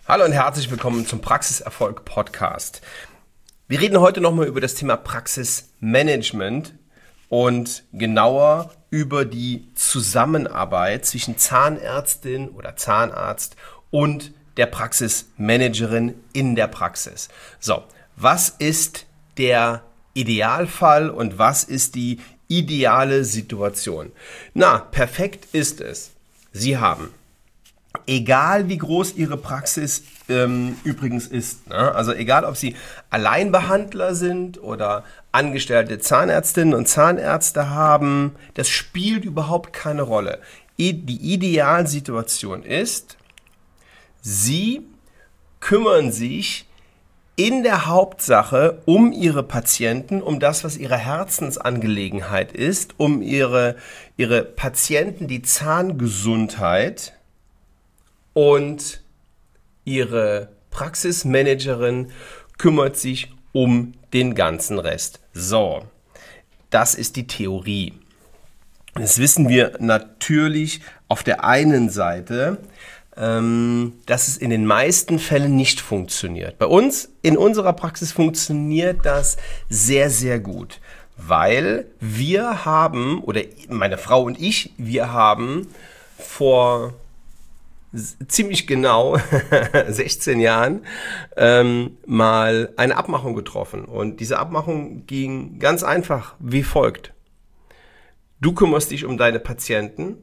Hallo und herzlich willkommen zum Praxiserfolg Podcast. Wir reden heute nochmal über das Thema Praxismanagement und genauer über die Zusammenarbeit zwischen Zahnärztin oder Zahnarzt und der Praxismanagerin in der Praxis. So, was ist der Idealfall und was ist die ideale Situation? Na, perfekt ist es. Sie haben, egal wie groß Ihre Praxis übrigens ist, ne? Also egal, ob Sie Alleinbehandler sind oder angestellte Zahnärztinnen und Zahnärzte haben, das spielt überhaupt keine Rolle. Die Idealsituation ist, Sie kümmern sich in der Hauptsache um Ihre Patienten, um das, was Ihre Herzensangelegenheit ist, um Ihre Patienten, die Zahngesundheit, und Ihre Praxismanagerin kümmert sich um den ganzen Rest. So, das ist die Theorie. Das wissen wir natürlich auf der einen Seite, dass es in den meisten Fällen nicht funktioniert. Bei uns in unserer Praxis funktioniert das sehr, sehr gut, weil wir haben, oder meine Frau und ich, wir haben vor ziemlich genau 16 Jahren mal eine Abmachung getroffen. Und diese Abmachung ging ganz einfach wie folgt. Du kümmerst dich um deine Patienten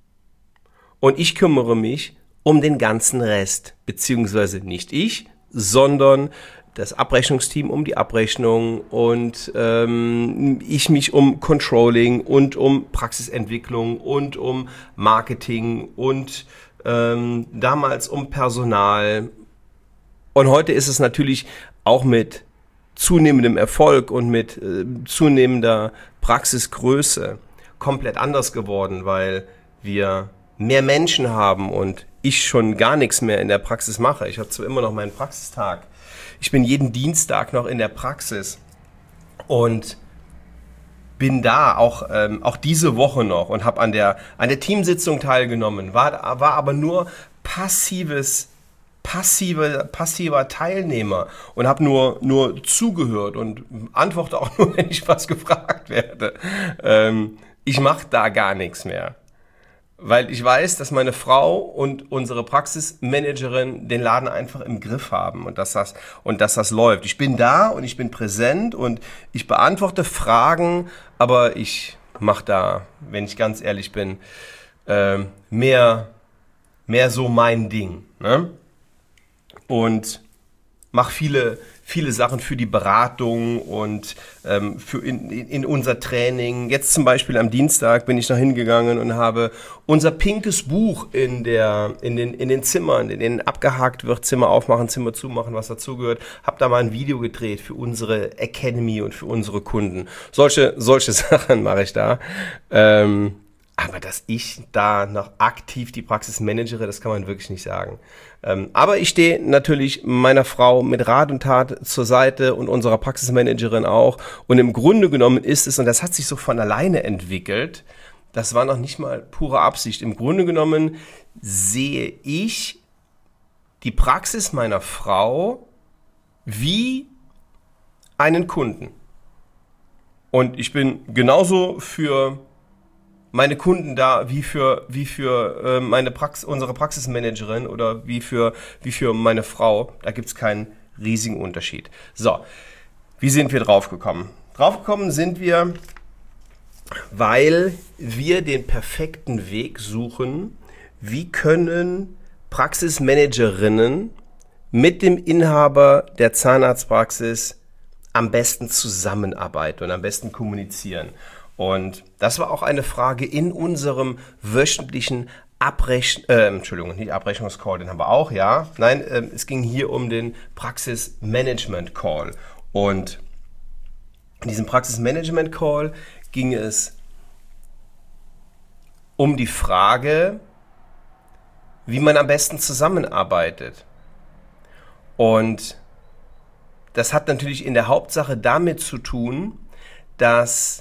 und ich kümmere mich um den ganzen Rest. Beziehungsweise nicht ich, sondern das Abrechnungsteam um die Abrechnung und ich mich um Controlling und um Praxisentwicklung und um Marketing und damals um Personal. Und heute ist es natürlich auch mit zunehmendem Erfolg und mit zunehmender Praxisgröße komplett anders geworden, weil wir mehr Menschen haben und ich schon gar nichts mehr in der Praxis mache. Ich habe zwar immer noch meinen Praxistag. Ich bin jeden Dienstag noch in der Praxis und bin da auch diese Woche noch und habe an der Teamsitzung teilgenommen, war aber nur passiver Teilnehmer und habe nur zugehört und antworte auch nur, wenn ich was gefragt werde. Ich mache da gar nichts mehr. Weil ich weiß, dass meine Frau und unsere Praxismanagerin den Laden einfach im Griff haben und dass das läuft. Ich bin da und ich bin präsent und ich beantworte Fragen, aber ich mache da, wenn ich ganz ehrlich bin, mehr so mein Ding, ne? Und mache viele Sachen für die Beratung und für in unser Training. Jetzt zum Beispiel am Dienstag bin ich noch hingegangen und habe unser pinkes Buch in den Zimmern, in denen abgehakt wird, Zimmer aufmachen, Zimmer zumachen, was dazugehört, habe da mal ein Video gedreht für unsere Academy und für unsere Kunden. Solche Sachen mache ich da. Aber dass ich da noch aktiv die Praxis managere, das kann man wirklich nicht sagen. Aber ich stehe natürlich meiner Frau mit Rat und Tat zur Seite und unserer Praxismanagerin auch. Und im Grunde genommen ist es, und das hat sich so von alleine entwickelt, das war noch nicht mal pure Absicht. Im Grunde genommen sehe ich die Praxis meiner Frau wie einen Kunden. Und ich bin genauso für meine Kunden da wie für unsere Praxismanagerin oder wie für meine Frau. Da gibt's keinen riesigen Unterschied. So, wie sind wir draufgekommen? Draufgekommen sind wir, weil wir den perfekten Weg suchen, wie können Praxismanagerinnen mit dem Inhaber der Zahnarztpraxis am besten zusammenarbeiten und am besten kommunizieren. Und das war auch eine Frage in unserem wöchentlichen nicht Abrechnungscall, den haben wir auch, ja. Nein, es ging hier um den Praxismanagement-Call. Und in diesem Praxismanagement-Call ging es um die Frage, wie man am besten zusammenarbeitet. Und das hat natürlich in der Hauptsache damit zu tun, dass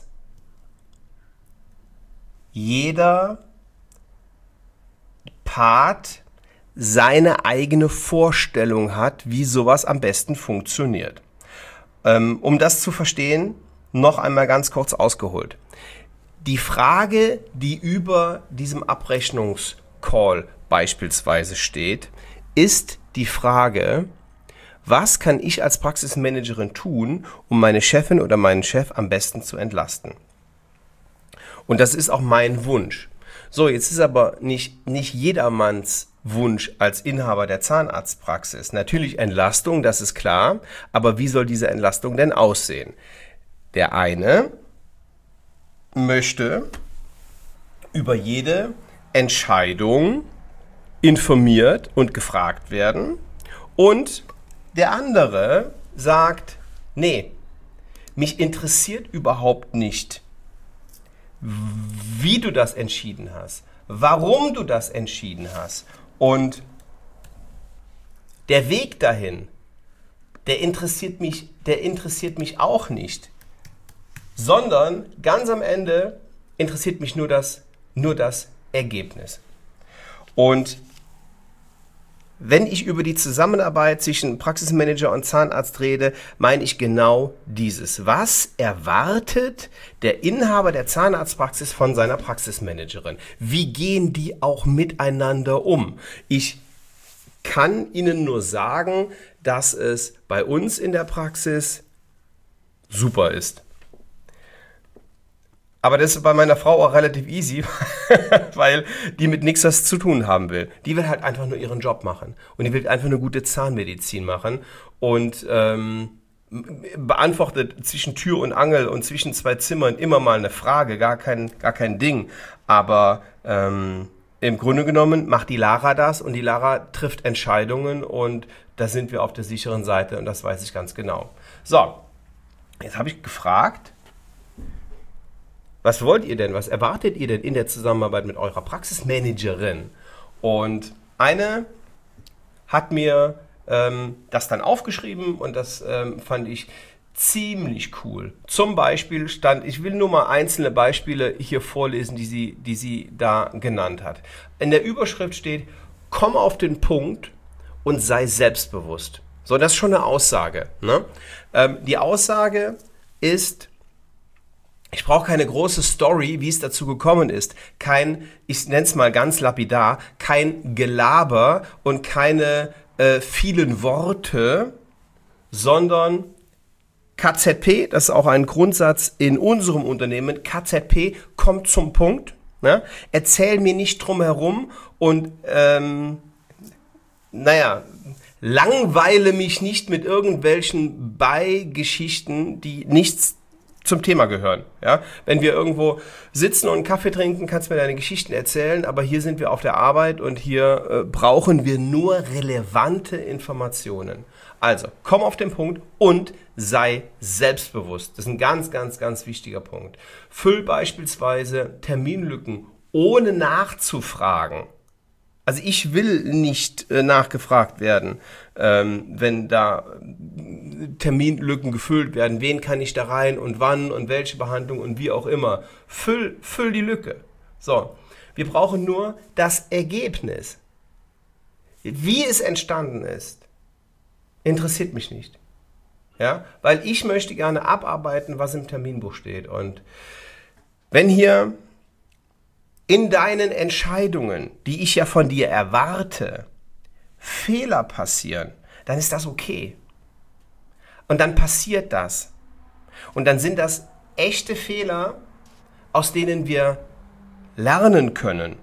jeder Part seine eigene Vorstellung hat, wie sowas am besten funktioniert. Um das zu verstehen, noch einmal ganz kurz ausgeholt. Die Frage, die über diesem Abrechnungscall beispielsweise steht, ist die Frage, was kann ich als Praxismanagerin tun, um meine Chefin oder meinen Chef am besten zu entlasten? Und das ist auch mein Wunsch. So, jetzt ist aber nicht jedermanns Wunsch als Inhaber der Zahnarztpraxis. Natürlich Entlastung, das ist klar, aber wie soll diese Entlastung denn aussehen? Der eine möchte über jede Entscheidung informiert und gefragt werden und der andere sagt, nee, mich interessiert überhaupt nicht, wie du das entschieden hast, warum du das entschieden hast und der Weg dahin, der interessiert mich auch nicht, sondern ganz am Ende interessiert mich nur das Ergebnis. Und wenn ich über die Zusammenarbeit zwischen Praxismanager und Zahnarzt rede, meine ich genau dieses. Was erwartet der Inhaber der Zahnarztpraxis von seiner Praxismanagerin? Wie gehen die auch miteinander um? Ich kann Ihnen nur sagen, dass es bei uns in der Praxis super ist. Aber das ist bei meiner Frau auch relativ easy, weil die mit nichts was zu tun haben will. Die will halt einfach nur ihren Job machen. Und die will einfach eine gute Zahnmedizin machen. Und beantwortet zwischen Tür und Angel und zwischen zwei Zimmern immer mal eine Frage, gar kein Ding. Aber im Grunde genommen macht die Lara das und die Lara trifft Entscheidungen und da sind wir auf der sicheren Seite und das weiß ich ganz genau. So, jetzt habe ich gefragt, was wollt ihr denn? Was erwartet ihr denn in der Zusammenarbeit mit eurer Praxismanagerin? Und eine hat mir das dann aufgeschrieben und das fand ich ziemlich cool. Zum Beispiel ich will nur mal einzelne Beispiele hier vorlesen, die sie da genannt hat. In der Überschrift steht, komm auf den Punkt und sei selbstbewusst. So, das ist schon eine Aussage. Ne? Die Aussage ist, ich brauche keine große Story, wie es dazu gekommen ist. Ich nenne es mal ganz lapidar, kein Gelaber und keine vielen Worte, sondern KZP, das ist auch ein Grundsatz in unserem Unternehmen, KZP kommt zum Punkt. Ne? Erzähl mir nicht drum herum und langweile mich nicht mit irgendwelchen Beigeschichten, die nichts zum Thema gehören. Ja? Wenn wir irgendwo sitzen und einen Kaffee trinken, kannst du mir deine Geschichten erzählen, aber hier sind wir auf der Arbeit und hier brauchen wir nur relevante Informationen. Also, komm auf den Punkt und sei selbstbewusst. Das ist ein ganz, ganz, ganz wichtiger Punkt. Füll beispielsweise Terminlücken, ohne nachzufragen. Also ich will nicht nachgefragt werden, wenn da Terminlücken gefüllt werden. Wen kann ich da rein und wann und welche Behandlung und wie auch immer. Füll die Lücke. So, wir brauchen nur das Ergebnis. Wie es entstanden ist, interessiert mich nicht. Ja, weil ich möchte gerne abarbeiten, was im Terminbuch steht. Und wenn hier in deinen Entscheidungen, die ich ja von dir erwarte, Fehler passieren, dann ist das okay. Und dann passiert das. Und dann sind das echte Fehler, aus denen wir lernen können.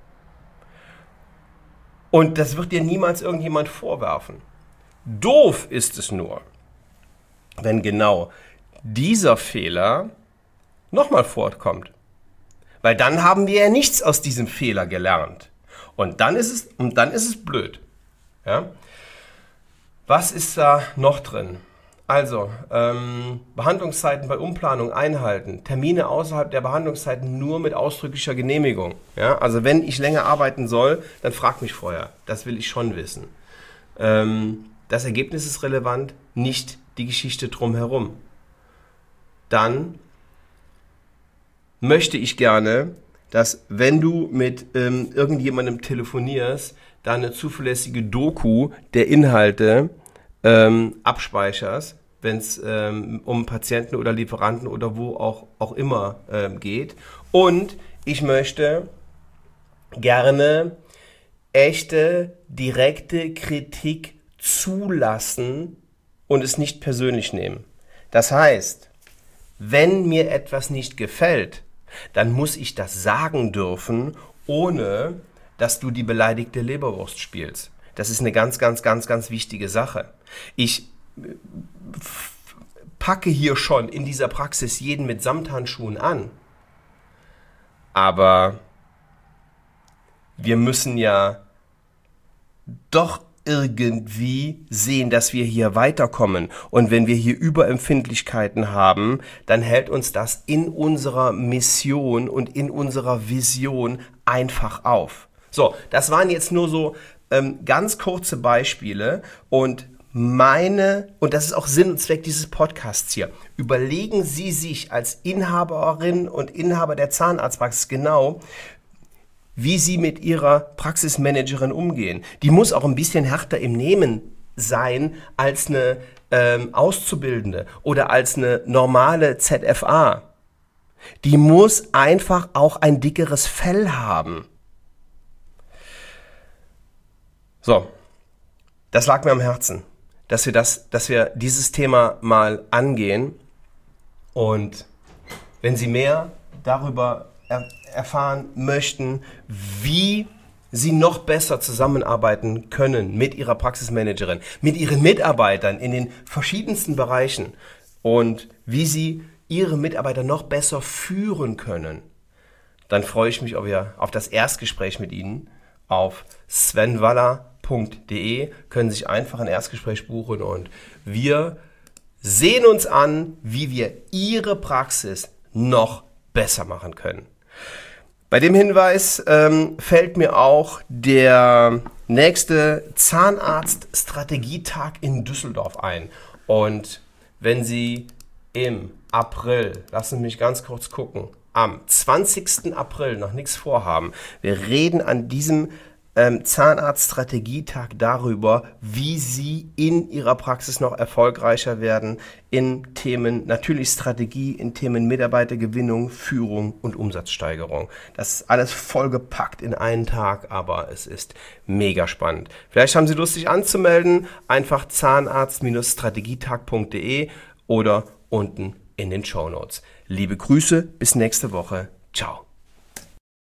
Und das wird dir niemals irgendjemand vorwerfen. Doof ist es nur, wenn genau dieser Fehler nochmal vorkommt. Weil dann haben wir ja nichts aus diesem Fehler gelernt. Und dann ist es blöd. Ja? Was ist da noch drin? Also, Behandlungszeiten bei Umplanung einhalten. Termine außerhalb der Behandlungszeiten nur mit ausdrücklicher Genehmigung. Ja? Also wenn ich länger arbeiten soll, dann frag mich vorher. Das will ich schon wissen. Das Ergebnis ist relevant, nicht die Geschichte drumherum. Dann möchte ich gerne, dass wenn du mit irgendjemandem telefonierst, da eine zuverlässige Doku der Inhalte abspeicherst, wenn es um Patienten oder Lieferanten oder wo auch immer geht. Und ich möchte gerne echte, direkte Kritik zulassen und es nicht persönlich nehmen. Das heißt, wenn mir etwas nicht gefällt, dann muss ich das sagen dürfen, ohne dass du die beleidigte Leberwurst spielst. Das ist eine ganz, ganz, ganz, ganz wichtige Sache. Ich packe hier schon in dieser Praxis jeden mit Samthandschuhen an. Aber wir müssen ja doch irgendwie sehen, dass wir hier weiterkommen. Und wenn wir hier Überempfindlichkeiten haben, dann hält uns das in unserer Mission und in unserer Vision einfach auf. So, das waren jetzt nur so ganz kurze Beispiele und das ist auch Sinn und Zweck dieses Podcasts hier. Überlegen Sie sich als Inhaberin und Inhaber der Zahnarztpraxis genau, wie Sie mit Ihrer Praxismanagerin umgehen. Die muss auch ein bisschen härter im Nehmen sein als eine Auszubildende oder als eine normale ZFA. Die muss einfach auch ein dickeres Fell haben. So, das lag mir am Herzen, dass wir dieses Thema mal angehen. Und wenn Sie mehr darüber erfahren möchten, wie Sie noch besser zusammenarbeiten können mit Ihrer Praxismanagerin, mit Ihren Mitarbeitern in den verschiedensten Bereichen und wie Sie Ihre Mitarbeiter noch besser führen können, dann freue ich mich auf das Erstgespräch mit Ihnen auf svenwaller.de. Können sich einfach ein Erstgespräch buchen und wir sehen uns an, wie wir Ihre Praxis noch besser machen können. Bei dem Hinweis fällt mir auch der nächste Zahnarzt-Strategietag in Düsseldorf ein. Und wenn Sie im April, lassen Sie mich ganz kurz gucken, am 20. April noch nichts vorhaben, wir reden an diesem Zahnarzt-Strategietag darüber, wie Sie in Ihrer Praxis noch erfolgreicher werden in Themen natürlich Strategie, in Themen Mitarbeitergewinnung, Führung und Umsatzsteigerung. Das ist alles vollgepackt in einen Tag, aber es ist mega spannend. Vielleicht haben Sie Lust, sich anzumelden. Einfach zahnarzt-strategietag.de oder unten in den Shownotes. Liebe Grüße, bis nächste Woche. Ciao.